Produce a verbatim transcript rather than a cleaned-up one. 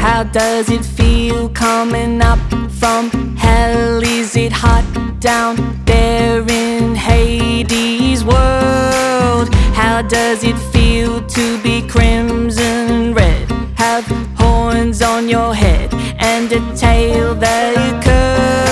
How does it feel coming up from hell? Is it hot down there in Hades' world? How does it feel to be crimson red? Have horns on your head and a tail that curls?